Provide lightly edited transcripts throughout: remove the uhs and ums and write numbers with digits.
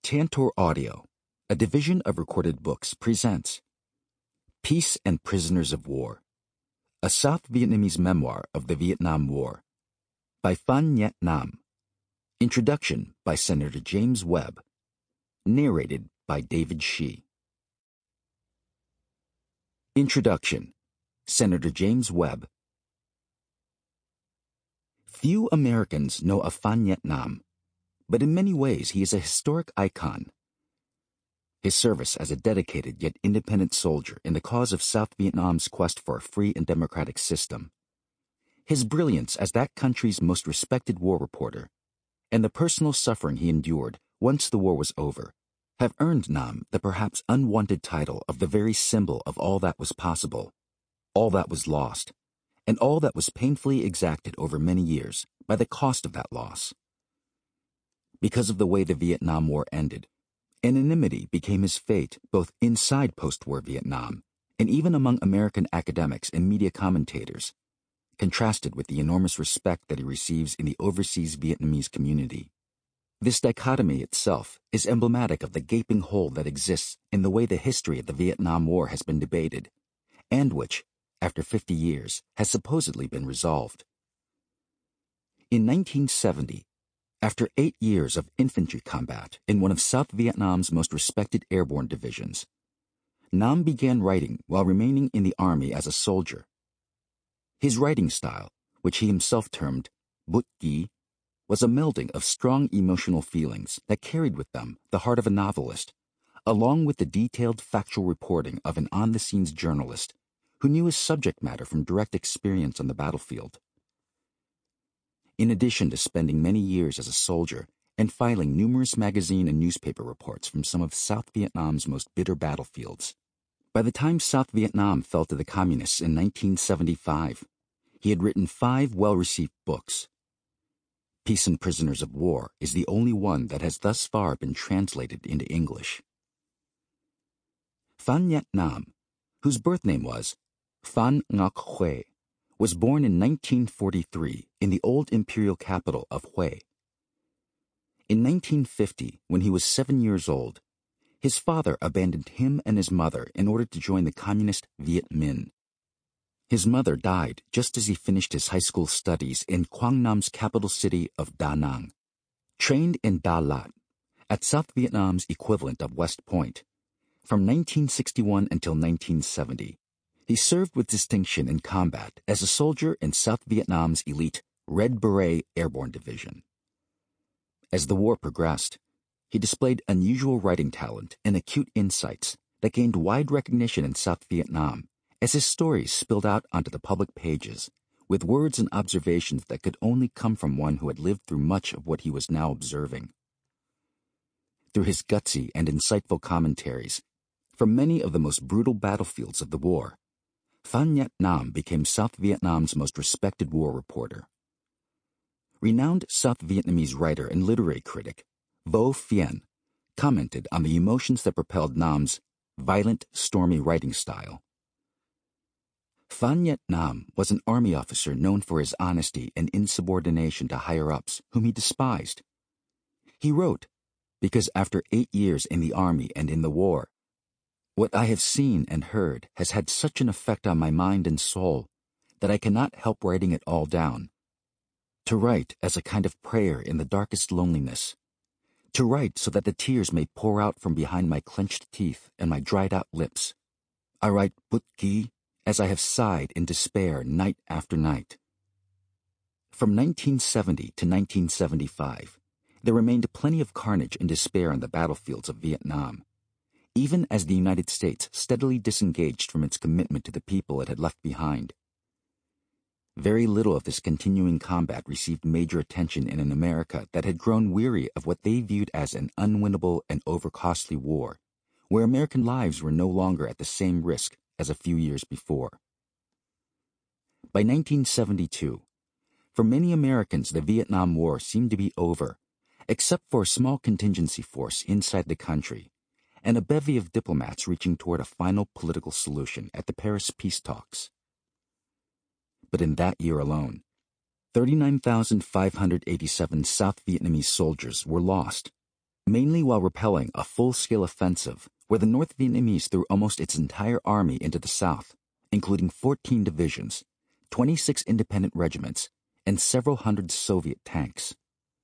Tantor Audio, a division of Recorded Books, presents Peace and Prisoners of War, a South Vietnamese memoir of the Vietnam War, by Phan Nhét Nam. Introduction by Senator James Webb. Narrated by David Shee. Introduction. Senator James Webb. Few Americans know of Phan Nhét Nam, but in many ways he is a historic icon. His service as a dedicated yet independent soldier in the cause of South Vietnam's quest for a free and democratic system, his brilliance as that country's most respected war reporter, and the personal suffering he endured once the war was over, have earned Nam the perhaps unwanted title of the very symbol of all that was possible, all that was lost, and all that was painfully exacted over many years by the cost of that loss. Because of the way the Vietnam War ended, anonymity became his fate both inside post-war Vietnam and even among American academics and media commentators, contrasted with the enormous respect that he receives in the overseas Vietnamese community. This dichotomy itself is emblematic of the gaping hole that exists in the way the history of the Vietnam War has been debated, and which, after 50 years, has supposedly been resolved. In 1970, after 8 years of infantry combat in one of South Vietnam's most respected airborne divisions, Nam began writing while remaining in the army as a soldier. His writing style, which he himself termed bút ký, was a melding of strong emotional feelings that carried with them the heart of a novelist, along with the detailed factual reporting of an on-the-scenes journalist who knew his subject matter from direct experience on the battlefield. In addition to spending many years as a soldier and filing numerous magazine and newspaper reports from some of South Vietnam's most bitter battlefields, by the time South Vietnam fell to the Communists in 1975, he had written 5 well-received books. Peace and Prisoners of War is the only one that has thus far been translated into English. Phan Nhét Nam, whose birth name was Phan Ngoc Huê, was born in 1943 in the old imperial capital of Hue. In 1950, when he was 7 years old, his father abandoned him and his mother in order to join the communist Viet Minh. His mother died just as he finished his high school studies in Quang Nam's capital city of Da Nang. Trained in Da Lat, at South Vietnam's equivalent of West Point, from 1961 until 1970, he served with distinction in combat as a soldier in South Vietnam's elite Red Beret Airborne Division. As the war progressed, he displayed unusual writing talent and acute insights that gained wide recognition in South Vietnam as his stories spilled out onto the public pages with words and observations that could only come from one who had lived through much of what he was now observing. Through his gutsy and insightful commentaries from many of the most brutal battlefields of the war, Phan Nhét Nam became South Vietnam's most respected war reporter. Renowned South Vietnamese writer and literary critic Vo Phien commented on the emotions that propelled Nam's violent, stormy writing style. Phan Nhét Nam was an army officer known for his honesty and insubordination to higher-ups whom he despised. He wrote, because after 8 years in the army and in the war, what I have seen and heard has had such an effect on my mind and soul that I cannot help writing it all down. To write as a kind of prayer in the darkest loneliness. To write so that the tears may pour out from behind my clenched teeth and my dried-out lips. I write bút ký as I have sighed in despair night after night. From 1970 to 1975, there remained plenty of carnage and despair on the battlefields of Vietnam, even as the United States steadily disengaged from its commitment to the people it had left behind. Very little of this continuing combat received major attention in an America that had grown weary of what they viewed as an unwinnable and overcostly war, where American lives were no longer at the same risk as a few years before. By 1972, for many Americans the Vietnam War seemed to be over, except for a small contingency force inside the country, and a bevy of diplomats reaching toward a final political solution at the Paris peace talks. But in that year alone, 39,587 South Vietnamese soldiers were lost, mainly while repelling a full-scale offensive where the North Vietnamese threw almost its entire army into the south, including 14 divisions, 26 independent regiments, and several hundred Soviet tanks.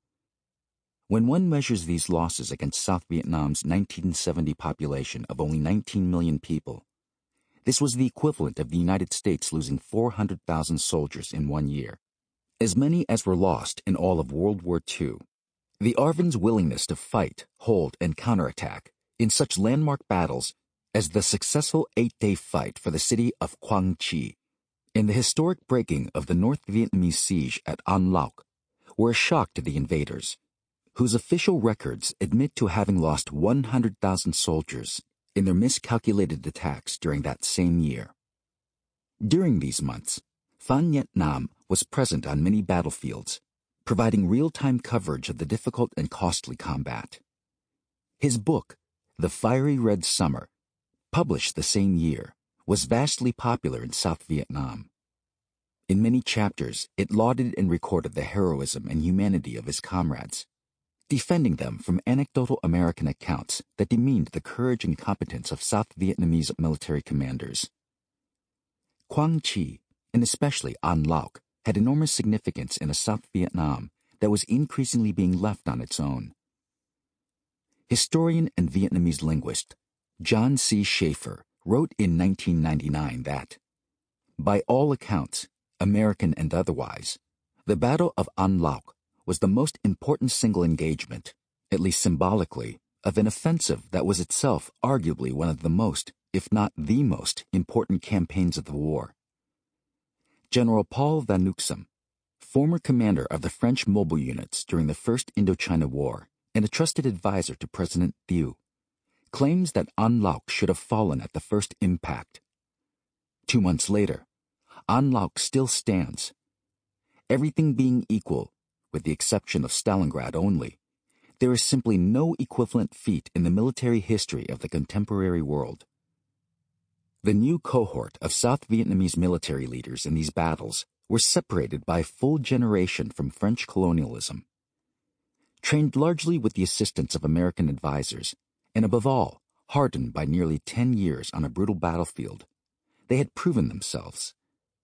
When one measures these losses against South Vietnam's 1970 population of only 19 million people, this was the equivalent of the United States losing 400,000 soldiers in 1 year, as many as were lost in all of World War II. The ARVN's willingness to fight, hold, and counterattack in such landmark battles as the successful 8-day fight for the city of Quang Tri and the historic breaking of the North Vietnamese siege at An Loc were a shock to the invaders, whose official records admit to having lost 100,000 soldiers in their miscalculated attacks during that same year. During these months, Phan Nhét Nam was present on many battlefields, providing real-time coverage of the difficult and costly combat. His book, The Fiery Red Summer, published the same year, was vastly popular in South Vietnam. In many chapters, it lauded and recorded the heroism and humanity of his comrades, defending them from anecdotal American accounts that demeaned the courage and competence of South Vietnamese military commanders. Quang Tri, and especially An Loc, had enormous significance in a South Vietnam that was increasingly being left on its own. Historian and Vietnamese linguist John C. Schaefer wrote in 1999 that, by all accounts, American and otherwise, the Battle of An Loc was the most important single engagement, at least symbolically, of an offensive that was itself arguably one of the most, if not the most, important campaigns of the war. General Paul Van Nuxem, former commander of the French mobile units during the First Indochina War and a trusted advisor to President Thieu, claims that An Loc should have fallen at the first impact. 2 months later, An Loc still stands. Everything being equal, with the exception of Stalingrad only, there is simply no equivalent feat in the military history of the contemporary world. The new cohort of South Vietnamese military leaders in these battles were separated by a full generation from French colonialism. Trained largely with the assistance of American advisors, and above all, hardened by nearly 10 years on a brutal battlefield, they had proven themselves.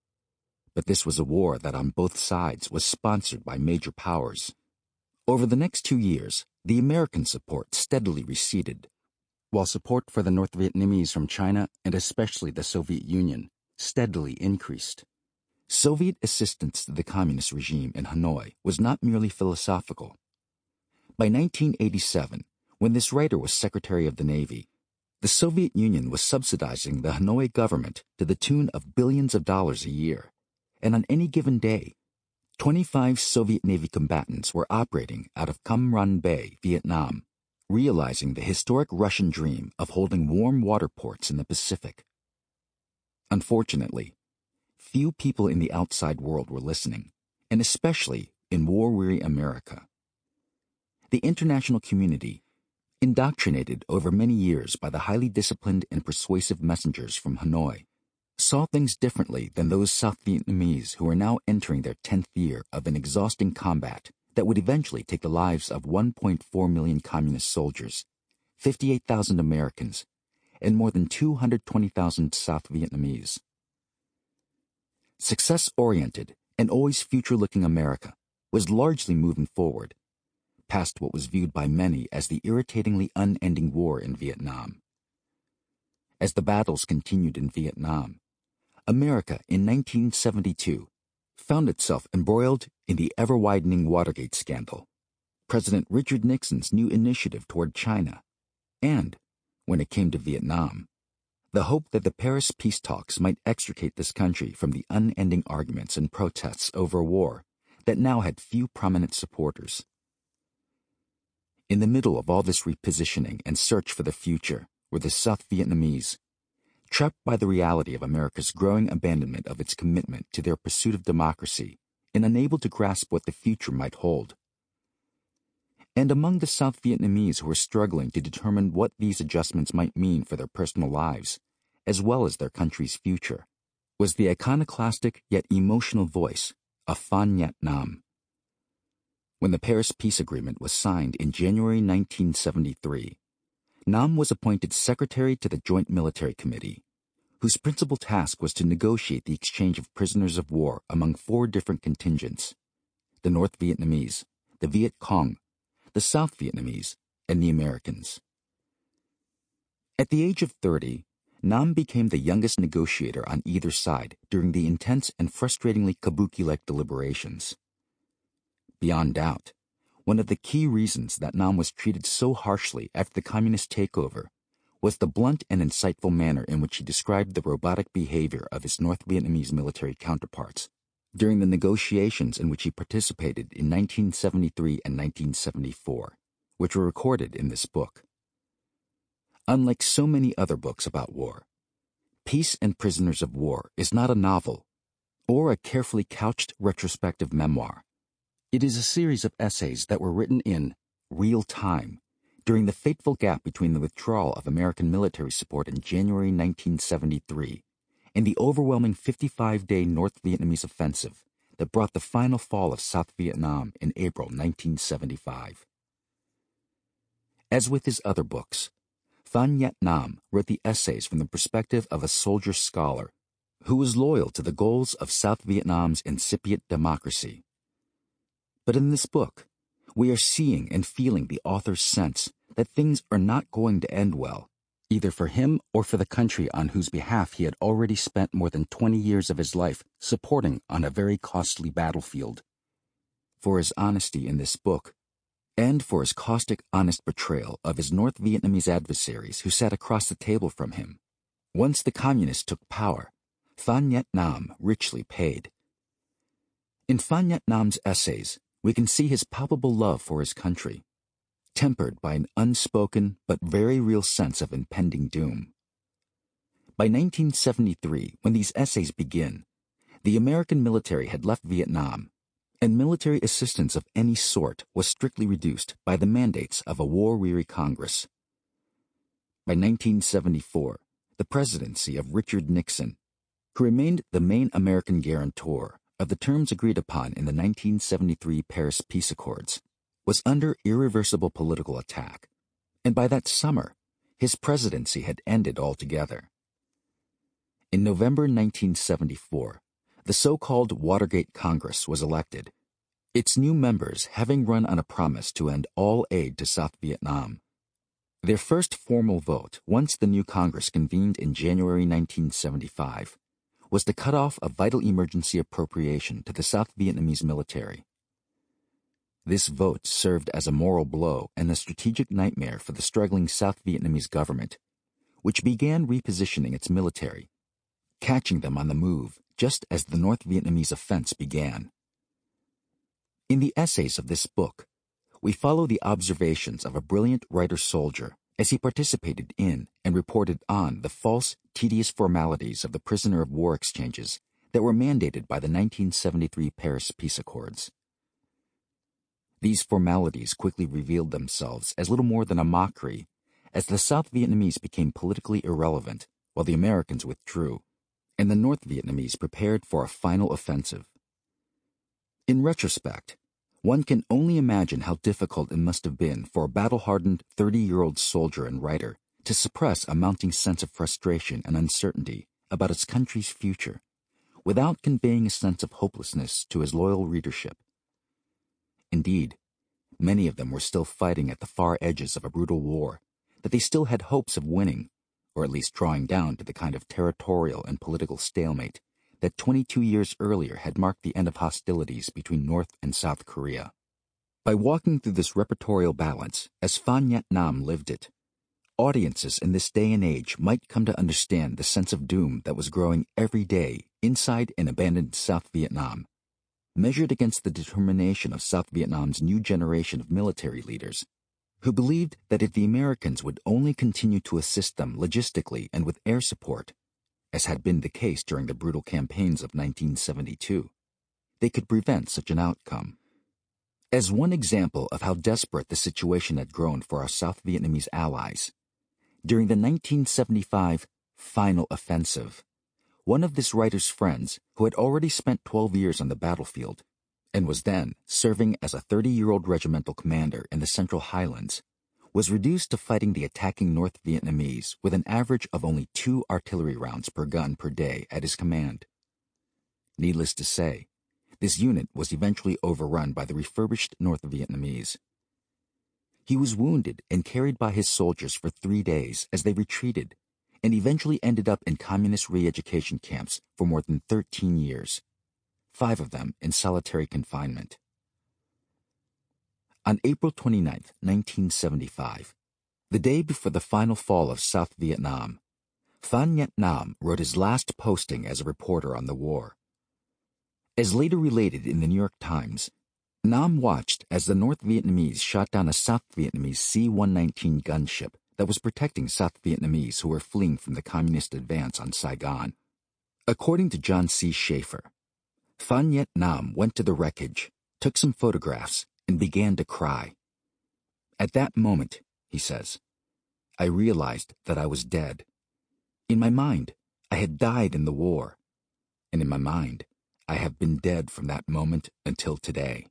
But this was a war that on both sides was sponsored by major powers. Over the next 2 years, the American support steadily receded, while support for the North Vietnamese from China and especially the Soviet Union steadily increased. Soviet assistance to the communist regime in Hanoi was not merely philosophical. By 1987, when this writer was Secretary of the Navy, the Soviet Union was subsidizing the Hanoi government to the tune of billions of dollars a year, and on any given day, 25 Soviet Navy combatants were operating out of Cam Ranh Bay, Vietnam, realizing the historic Russian dream of holding warm water ports in the Pacific. Unfortunately, few people in the outside world were listening, and especially in war-weary America. The international community, indoctrinated over many years by the highly disciplined and persuasive messengers from Hanoi, saw things differently than those South Vietnamese who were now entering their 10th year of an exhausting combat that would eventually take the lives of 1.4 million communist soldiers, 58,000 Americans, and more than 220,000 South Vietnamese. Success-oriented and always future-looking America was largely moving forward, past what was viewed by many as the irritatingly unending war in Vietnam. As the battles continued in Vietnam, America in 1972 found itself embroiled in the ever-widening Watergate scandal, President Richard Nixon's new initiative toward China, and, when it came to Vietnam, the hope that the Paris peace talks might extricate this country from the unending arguments and protests over a war that now had few prominent supporters. In the middle of all this repositioning and search for the future were the South Vietnamese, trapped by the reality of America's growing abandonment of its commitment to their pursuit of democracy and unable to grasp what the future might hold. And among the South Vietnamese who were struggling to determine what these adjustments might mean for their personal lives, as well as their country's future, was the iconoclastic yet emotional voice of Phan Nhét Nam. When the Paris Peace Agreement was signed in January 1973, Nam was appointed secretary to the Joint Military Committee, whose principal task was to negotiate the exchange of prisoners of war among 4 different contingents: the North Vietnamese, the Viet Cong, the South Vietnamese, and the Americans. At the age of 30, Nam became the youngest negotiator on either side during the intense and frustratingly kabuki-like deliberations. Beyond doubt, one of the key reasons that Nam was treated so harshly after the communist takeover was the blunt and insightful manner in which he described the robotic behavior of his North Vietnamese military counterparts during the negotiations in which he participated in 1973 and 1974, which were recorded in this book. Unlike so many other books about war, Peace and Prisoners of War is not a novel or a carefully couched retrospective memoir. It is a series of essays that were written in real time during the fateful gap between the withdrawal of American military support in January 1973 and the overwhelming 55-day North Vietnamese offensive that brought the final fall of South Vietnam in April 1975. As with his other books, Pham Nhat Nam wrote the essays from the perspective of a soldier scholar who was loyal to the goals of South Vietnam's incipient democracy. But in this book, we are seeing and feeling the author's sense that things are not going to end well, either for him or for the country on whose behalf he had already spent more than 20 years of his life supporting on a very costly battlefield. For his honesty in this book, and for his caustic, honest portrayal of his North Vietnamese adversaries who sat across the table from him, once the communists took power, Pham Nhat Nam richly paid. In Pham Nhat Nam's essays, we can see his palpable love for his country, tempered by an unspoken but very real sense of impending doom. By 1973, when these essays begin, the American military had left Vietnam, and military assistance of any sort was strictly reduced by the mandates of a war-weary Congress. By 1974, the presidency of Richard Nixon, who remained the main American guarantor of the terms agreed upon in the 1973 Paris Peace Accords, was under irreversible political attack, and by that summer, his presidency had ended altogether. In November 1974, the so-called Watergate Congress was elected, its new members having run on a promise to end all aid to South Vietnam. Their first formal vote, once the new Congress convened in January 1975, was to cut off a vital emergency appropriation to the South Vietnamese military. This vote served as a moral blow and a strategic nightmare for the struggling South Vietnamese government, which began repositioning its military, catching them on the move just as the North Vietnamese offense began. In the essays of this book, we follow the observations of a brilliant writer-soldier as he participated in and reported on the false, tedious formalities of the prisoner of war exchanges that were mandated by the 1973 Paris Peace Accords. These formalities quickly revealed themselves as little more than a mockery, as the South Vietnamese became politically irrelevant while the Americans withdrew, and the North Vietnamese prepared for a final offensive. In retrospect, one can only imagine how difficult it must have been for a battle-hardened 30-year-old soldier and writer to suppress a mounting sense of frustration and uncertainty about his country's future, without conveying a sense of hopelessness to his loyal readership. Indeed, many of them were still fighting at the far edges of a brutal war that they still had hopes of winning, or at least drawing down to the kind of territorial and political stalemate that 22 years earlier had marked the end of hostilities between North and South Korea. By walking through this repertorial balance, as Pham Nhat Nam lived it, audiences in this day and age might come to understand the sense of doom that was growing every day inside an abandoned South Vietnam, measured against the determination of South Vietnam's new generation of military leaders, who believed that if the Americans would only continue to assist them logistically and with air support, as had been the case during the brutal campaigns of 1972, they could prevent such an outcome. As one example of how desperate the situation had grown for our South Vietnamese allies, during the 1975 final offensive, one of this writer's friends, who had already spent 12 years on the battlefield, and was then serving as a 30-year-old regimental commander in the Central Highlands, was reduced to fighting the attacking North Vietnamese with an average of only 2 artillery rounds per gun per day at his command. Needless to say, this unit was eventually overrun by the refurbished North Vietnamese. He was wounded and carried by his soldiers for 3 days as they retreated, and eventually ended up in communist re-education camps for more than 13 years, 5 of them in solitary confinement. On April 29, 1975, the day before the final fall of South Vietnam, Pham Nhat Nam wrote his last posting as a reporter on the war. As later related in the New York Times, Nam watched as the North Vietnamese shot down a South Vietnamese C-119 gunship that was protecting South Vietnamese who were fleeing from the communist advance on Saigon. According to John C. Schaefer, Pham Nhat Nam went to the wreckage, took some photographs, and began to cry. At that moment, he says, I realized that I was dead. In my mind, I had died in the war, and in my mind, I have been dead from that moment until today.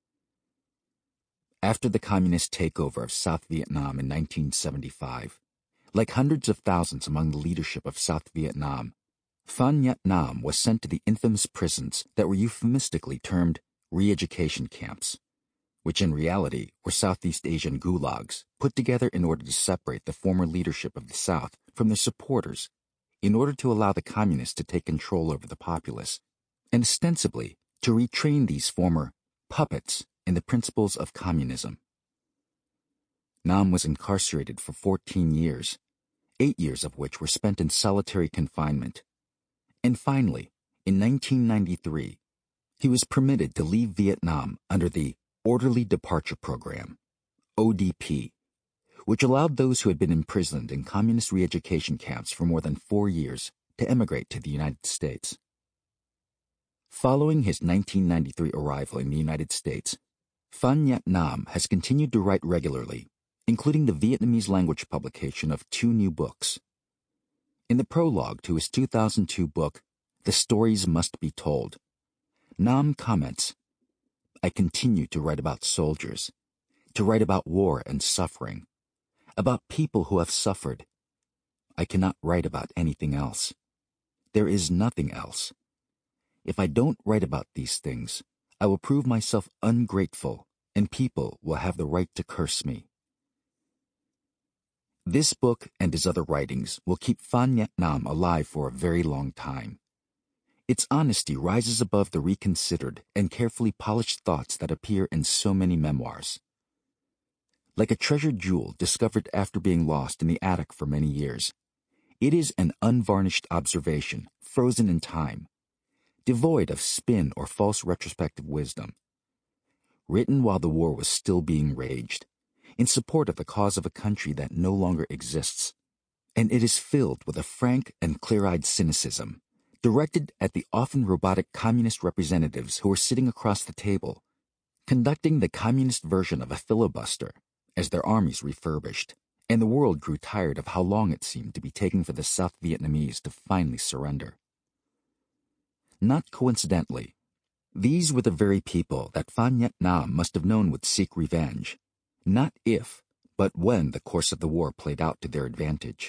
After the communist takeover of South Vietnam in 1975, like hundreds of thousands among the leadership of South Vietnam, Pham Nhat Nam was sent to the infamous prisons that were euphemistically termed re-education camps, which in reality were Southeast Asian gulags put together in order to separate the former leadership of the South from their supporters in order to allow the communists to take control over the populace, and ostensibly to retrain these former puppets in the principles of communism. Nam was incarcerated for 14 years, 8 years of which were spent in solitary confinement. And finally, in 1993, he was permitted to leave Vietnam under the Orderly Departure Program, ODP, which allowed those who had been imprisoned in communist re-education camps for more than 4 years to emigrate to the United States. Following his 1993 arrival in the United States, Pham Nhat Nam has continued to write regularly, including the Vietnamese language publication of 2 new books. In the prologue to his 2002 book, The Stories Must Be Told, Nam comments, I continue to write about soldiers, to write about war and suffering, about people who have suffered. I cannot write about anything else. There is nothing else. If I don't write about these things, I will prove myself ungrateful, and people will have the right to curse me. This book and his other writings will keep Pham Nhat Nam alive for a very long time. Its honesty rises above the reconsidered and carefully polished thoughts that appear in so many memoirs. Like a treasured jewel discovered after being lost in the attic for many years, it is an unvarnished observation, frozen in time, devoid of spin or false retrospective wisdom. Written while the war was still being waged, in support of the cause of a country that no longer exists, and it is filled with a frank and clear-eyed cynicism, directed at the often robotic communist representatives who were sitting across the table, conducting the communist version of a filibuster as their armies refurbished, and the world grew tired of how long it seemed to be taking for the South Vietnamese to finally surrender. Not coincidentally, these were the very people that Pham Nhat Nam must have known would seek revenge, not if, but when the course of the war played out to their advantage.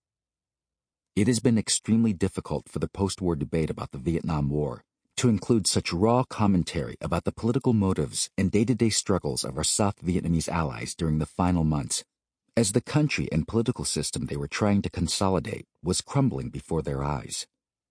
It has been extremely difficult for the post-war debate about the Vietnam War to include such raw commentary about the political motives and day-to-day struggles of our South Vietnamese allies during the final months, as the country and political system they were trying to consolidate was crumbling before their eyes.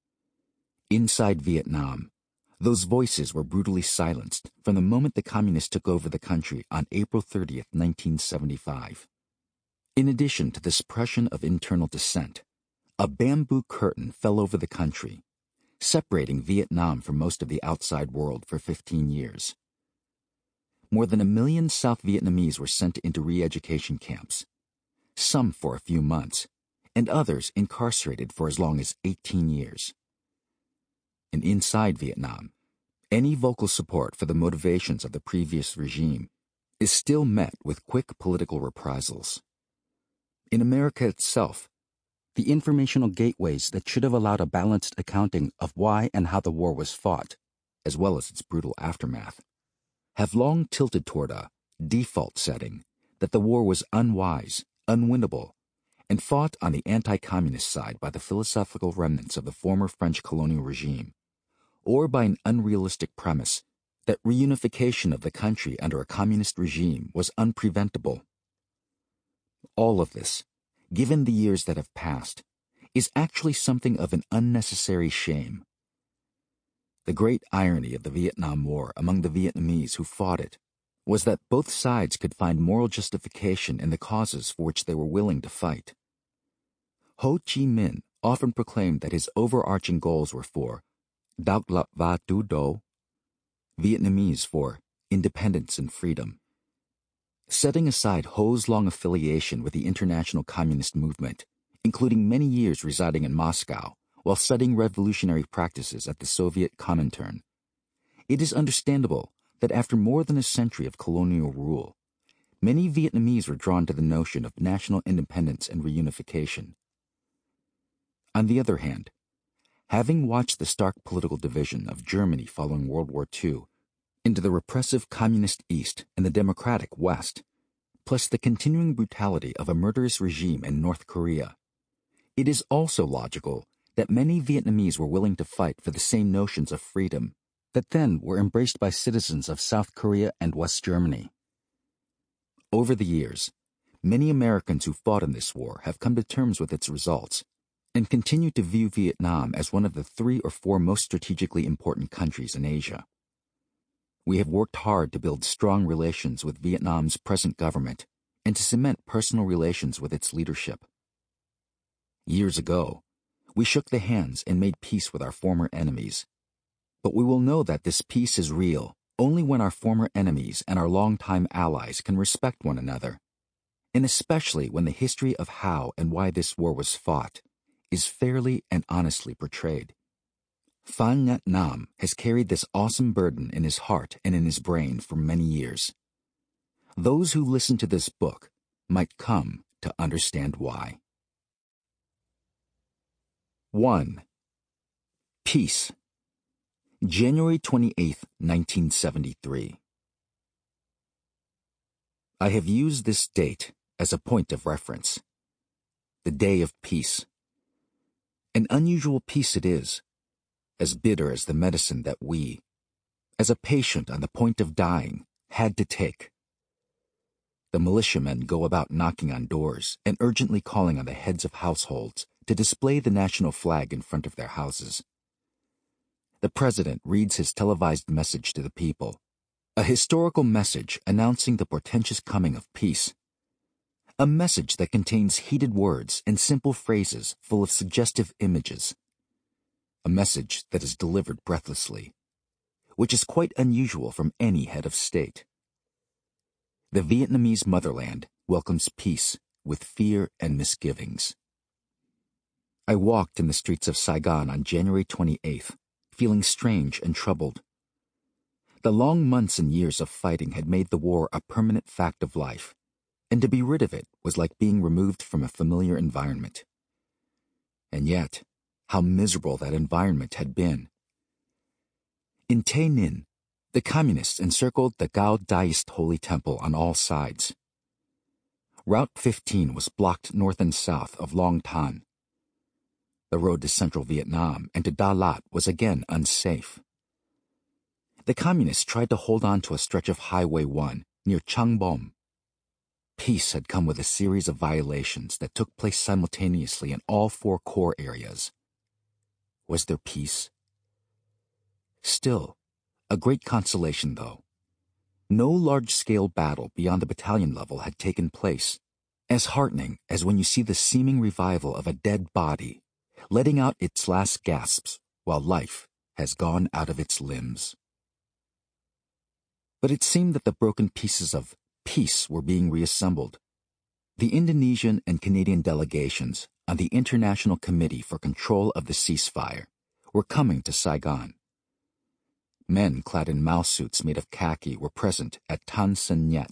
Inside Vietnam, those voices were brutally silenced from the moment the communists took over the country on April 30th, 1975. In addition to the suppression of internal dissent, a bamboo curtain fell over the country, separating Vietnam from most of the outside world for 15 years. More than 1 million South Vietnamese were sent into re-education camps, some for a few months, and others incarcerated for as long as 18 years. And inside Vietnam, any vocal support for the motivations of the previous regime is still met with quick political reprisals. In America itself, the informational gateways that should have allowed a balanced accounting of why and how the war was fought as well as its brutal aftermath, have long tilted toward a default setting that the war was unwise, unwinnable, and fought on the anti-communist side by the philosophical remnants of the former French colonial regime, or by an unrealistic premise that reunification of the country under a communist regime was unpreventable. All of this, given the years that have passed, is actually something of an unnecessary shame. The great irony of the Vietnam War among the Vietnamese who fought it was that both sides could find moral justification in the causes for which they were willing to fight. Ho Chi Minh often proclaimed that his overarching goals were for Độc lập và tự do, Vietnamese for independence and freedom. Setting aside Ho's long affiliation with the international communist movement, including many years residing in Moscow while studying revolutionary practices at the Soviet Comintern, it is understandable that after more than a century of colonial rule, many Vietnamese were drawn to the notion of national independence and reunification. On the other hand, having watched the stark political division of Germany following World War II into the repressive communist East and the democratic West, plus the continuing brutality of a murderous regime in North Korea, it is also logical that many Vietnamese were willing to fight for the same notions of freedom that then were embraced by citizens of South Korea and West Germany. Over the years, many Americans who fought in this war have come to terms with its results and continue to view Vietnam as one of the 3 or 4 most strategically important countries in Asia. We have worked hard to build strong relations with Vietnam's present government and to cement personal relations with its leadership. Years ago, we shook the hands and made peace with our former enemies. But we will know that this peace is real only when our former enemies and our longtime allies can respect one another, and especially when the history of how and why this war was fought is fairly and honestly portrayed. Pham Nhat Nam has carried this awesome burden in his heart and in his brain for many years. Those who listen to this book might come to understand why. 1. Peace. January 28, 1973. I have used this date as a point of reference. The day of peace. An unusual peace it is, as bitter as the medicine that we, as a patient on the point of dying, had to take. The militiamen go about knocking on doors and urgently calling on the heads of households to display the national flag in front of their houses. The president reads his televised message to the people, a historical message announcing the portentous coming of peace. A message that contains heated words and simple phrases full of suggestive images. A message that is delivered breathlessly, which is quite unusual from any head of state. The Vietnamese motherland welcomes peace with fear and misgivings. I walked in the streets of Saigon on January 28th, feeling strange and troubled. The long months and years of fighting had made the war a permanent fact of life, and to be rid of it was like being removed from a familiar environment. And yet, how miserable that environment had been. In Tay Ninh, the communists encircled the Cao Daist Holy Temple on all sides. Route 15 was blocked north and south of Long Tan. The road to central Vietnam and to Da Lat was again unsafe. The communists tried to hold on to a stretch of Highway 1 near Trang Bom. Peace had come with a series of violations that took place simultaneously in all 4 core areas. Was there peace? Still, a great consolation, though. No large-scale battle beyond the battalion level had taken place, as heartening as when you see the seeming revival of a dead body, letting out its last gasps while life has gone out of its limbs. But it seemed that the broken pieces of peace were being reassembled. The Indonesian and Canadian delegations on the International Committee for Control of the Ceasefire were coming to Saigon. Men clad in Mao suits made of khaki were present at Tan Son Nhat.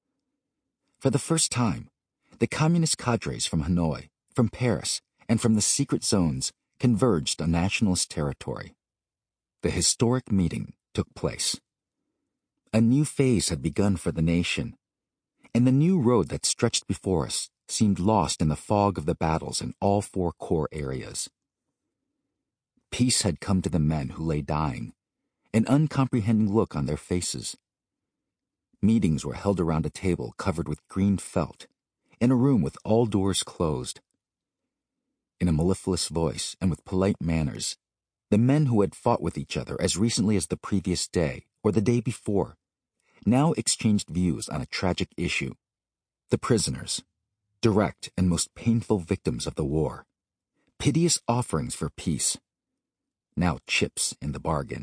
For the first time, the communist cadres from Hanoi, from Paris, and from the secret zones converged on nationalist territory. The historic meeting took place. A new phase had begun for the nation, and the new road that stretched before us seemed lost in the fog of the battles in all four core areas. Peace had come to the men who lay dying, an uncomprehending look on their faces. Meetings were held around a table covered with green felt, in a room with all doors closed. In a mellifluous voice and with polite manners, the men who had fought with each other as recently as the previous day or the day before now exchanged views on a tragic issue. The prisoners, direct and most painful victims of the war, piteous offerings for peace, now chips in the bargain.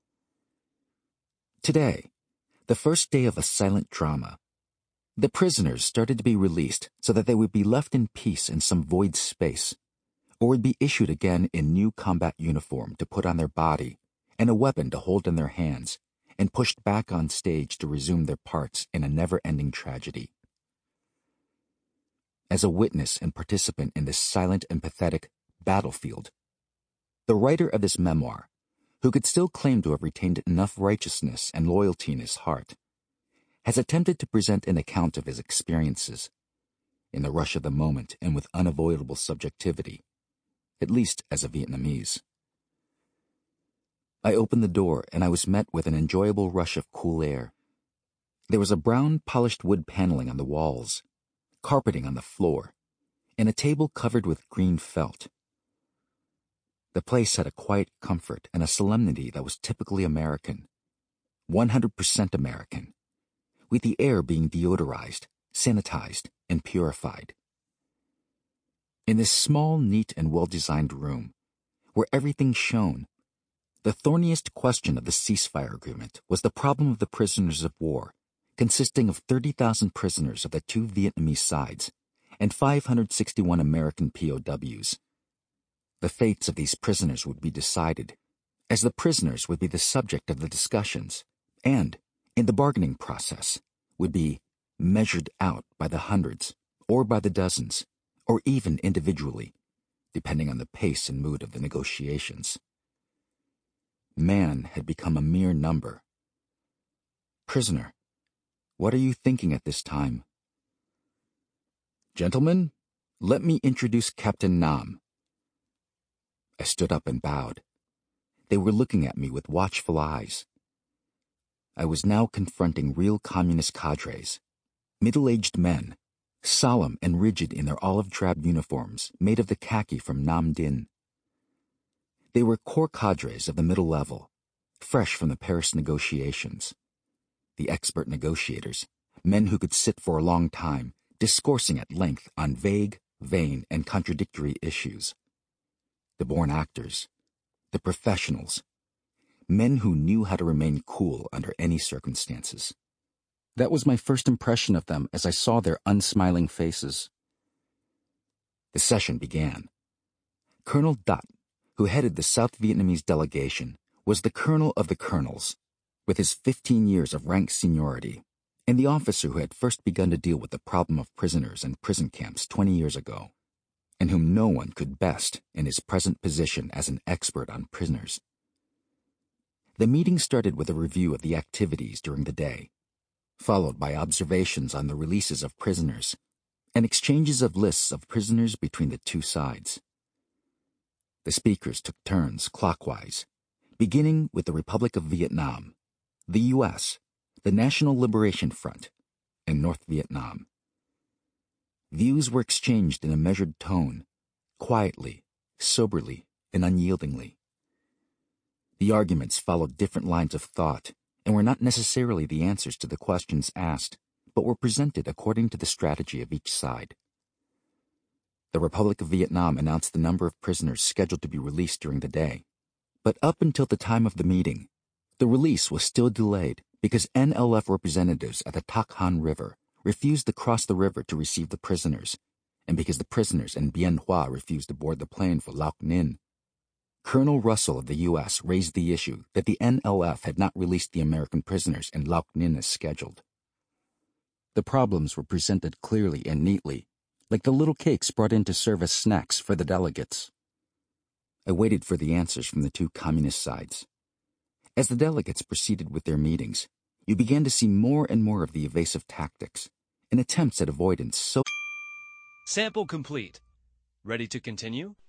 Today, the first day of a silent drama, the prisoners started to be released so that they would be left in peace in some void space, or would be issued again in new combat uniform to put on their body and a weapon to hold in their hands, and pushed back on stage to resume their parts in a never-ending tragedy. As a witness and participant in this silent and pathetic battlefield, the writer of this memoir, who could still claim to have retained enough righteousness and loyalty in his heart, has attempted to present an account of his experiences, in the rush of the moment and with unavoidable subjectivity, at least as a Vietnamese. I opened the door and I was met with an enjoyable rush of cool air. There was a brown polished wood paneling on the walls, carpeting on the floor, and a table covered with green felt. The place had a quiet comfort and a solemnity that was typically American, 100% American, with the air being deodorized, sanitized, and purified. In this small, neat, and well-designed room, where everything shone, the thorniest question of the ceasefire agreement was the problem of the prisoners of war, consisting of 30,000 prisoners of the two Vietnamese sides and 561 American POWs. The fates of these prisoners would be decided, as the prisoners would be the subject of the discussions, and, in the bargaining process, would be measured out by the hundreds, or by the dozens, or even individually, depending on the pace and mood of the negotiations. Man had become a mere number. Prisoner, what are you thinking at this time? Gentlemen, let me introduce Captain Nam. I stood up and bowed. They were looking at me with watchful eyes. I was now confronting real communist cadres, middle-aged men, solemn and rigid in their olive-drab uniforms made of the khaki from Nam Dinh. They were core cadres of the middle level, fresh from the Paris negotiations. The expert negotiators, men who could sit for a long time, discoursing at length on vague, vain, and contradictory issues. The born actors, the professionals, men who knew how to remain cool under any circumstances. That was my first impression of them as I saw their unsmiling faces. The session began. Colonel Dat, who headed the South Vietnamese delegation, was the colonel of the colonels, with his 15 years of rank seniority, and the officer who had first begun to deal with the problem of prisoners and prison camps 20 years ago, and whom no one could best in his present position as an expert on prisoners. The meeting started with a review of the activities during the day, followed by observations on the releases of prisoners, and exchanges of lists of prisoners between the two sides. The speakers took turns clockwise, beginning with the Republic of Vietnam, the U.S., the National Liberation Front, and North Vietnam. Views were exchanged in a measured tone, quietly, soberly, and unyieldingly. The arguments followed different lines of thought and were not necessarily the answers to the questions asked, but were presented according to the strategy of each side. The Republic of Vietnam announced the number of prisoners scheduled to be released during the day, but up until the time of the meeting, the release was still delayed because NLF representatives at the Tac Han River refused to cross the river to receive the prisoners, and because the prisoners in Bien Hoa refused to board the plane for Lac Ninh. Colonel Russell of the U.S. raised the issue that the NLF had not released the American prisoners in Lac Ninh as scheduled. The problems were presented clearly and neatly, like the little cakes brought in to serve as snacks for the delegates. I waited for the answers from the two communist sides. As the delegates proceeded with their meetings, you began to see more and more of the evasive tactics and attempts at avoidance so... Sample complete. Ready to continue?